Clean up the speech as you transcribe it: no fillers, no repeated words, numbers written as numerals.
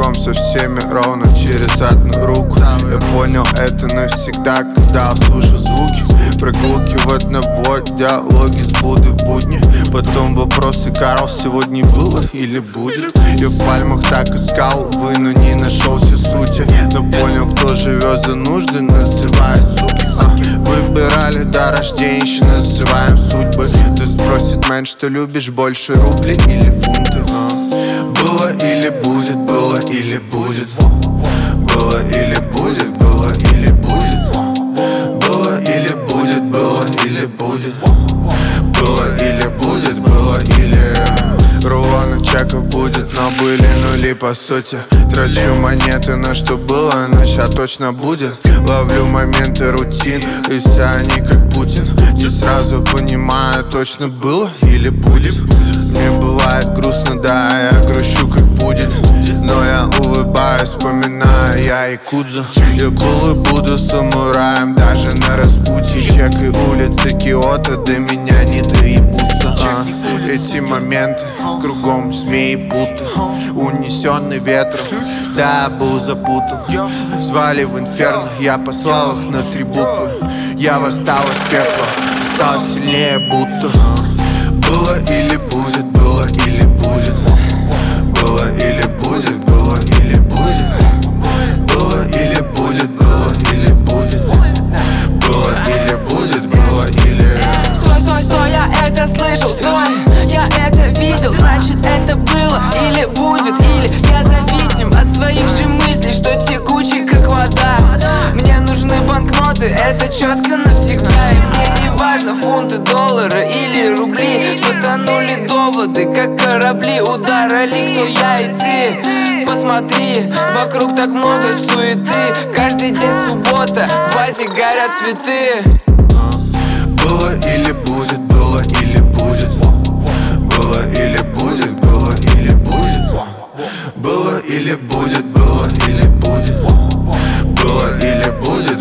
кругом со всеми ровно через одну руку. Я понял это навсегда, когда услышу звуки. Прогулки в одного, диалоги с Будды в будни. Потом вопросы: Карл, сегодня было или будет? Я в пальмах так искал, увы, но не нашел все сути. Но понял, кто живет за нужды, называют суки. Выбирали до рождения, еще называем судьбы. Ты спросит, мэн, что любишь больше, рубли или фунты? Было или будет, было или будет. Было или будет, было или будет. Было или будет, было или будет. Было или будет, было или... Рулоны чеков будет, но были нули по сути. Трачу монеты на что было, но ща точно будет. Ловлю моменты рутин, и все они как Путин. Не сразу понимаю, точно было или будет. Мне бывает грустно, да, я грущу как будет. Но я улыбаюсь, вспоминаю я якудзу. Я был и буду самураем даже на распутье. Чек и улицы Киото до меня не доебутся. Эти моменты кругом змеи будто унесенный ветром. Да, был запутан. Звали в инферно, я послал их на 3 буквы. Я восстал из пепла, стал сильнее будто. Было или будет, было или будет. Было или будет, было или будет. Было или будет, было или будет. Было или будет, было или... Стой, стой, стой, я это слышал, стой. Я это видел, значит это было или будет. Или я зависим от своих же мыслей, что текучий как вода. Мне нужны банкноты, это четко навсегда. И мне не важно фунты, доллары или рубли. Потонули доводы, как корабли. Ударили, кто я и ты. Посмотри, вокруг так много суеты. Каждый день суббота, в вазе горят цветы. Было или будет, было или будет. Было или будет, было или будет. Было или будет, было или будет. Было или будет.